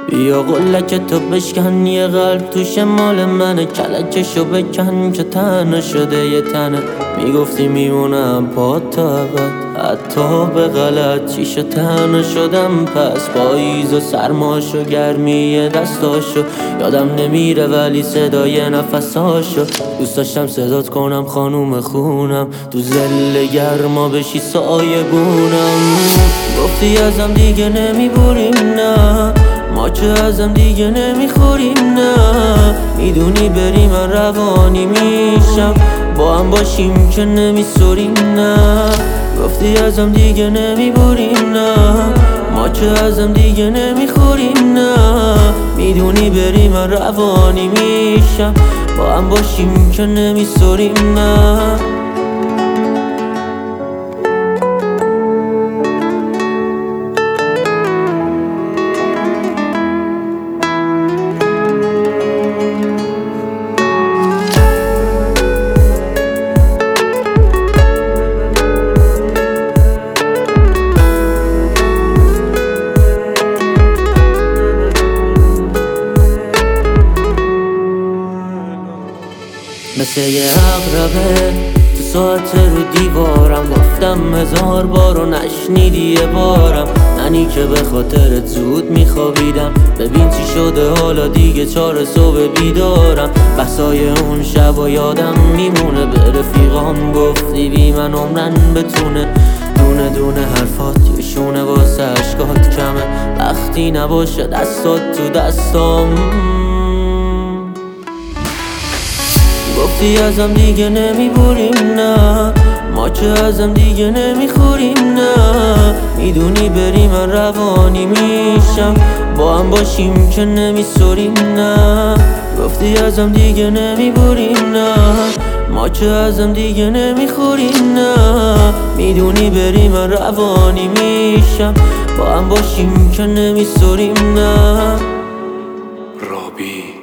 بیا قلک تو بشکن، یه قلب تو مال منه، کلکشو بکن که تنها شده یه تنه. میگفتی میمونم پا تا ابد، حتی به غلط چیشو تنها شدم. پس پاییز و سرماشو گرمی دستاشو یادم نمیره، ولی صدای نفساشو دوست داشتم صدات کنم خانوم خونم، تو زل گرما بشی سایه گونم. گفتی ازم دیگه نمیبوریم نه، ما که ازم دیگه نمیخوریم نه. میدونی بری من روانی میشم، با هم باشیم که نمیسوریم نه. گفتی ازم دیگه نمیبوریم نه، ما که ازم دیگه نمیخوریم نه. میدونی بری من روانی میشم، با هم باشیم که نمیسوریم نه. مثل یه عقربه تو ساعت رو دیوارم، گفتم 1000 بار و نشنیدی یه بارم. منی که به خاطرت زود میخوابیدم، ببین چی شده حالا دیگه 4 صبح بیدارم. بحثای اون شب و یادم میمونه، به رفیقام گفتی بی من عمرن بتونه. دونه دونه حرفات یه شونه واسه عشقات کمه، وقتی نباشه دستات تو دستام. گفتی ازم دیگه نمیبوریم نه، ما که ازم دیگه نمیخوریم نه. میدونی بری من روانی میشم، با هم باشیم که نمیسوریم نه. گفتی ازم دیگه نمیبوریم نه، ما که ازم دیگه نمیخوریم نه. میدونی بری من روانی میشم، با هم باشیم که نمیسوریم نه. رابی